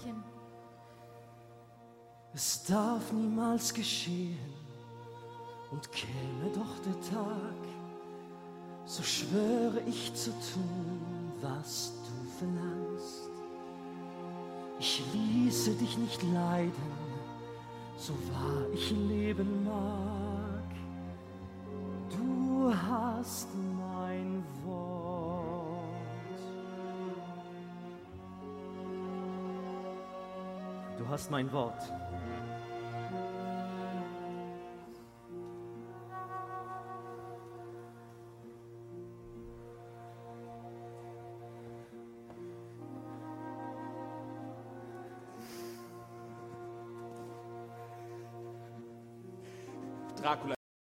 sprechen. Es darf niemals geschehen, und käme doch der Tag, so schwöre ich zu tun, was du verlangst. Ich ließe dich nicht leiden, so wahr ich leben mag. Du hast mein Wort. Du hast mein Wort. Dracula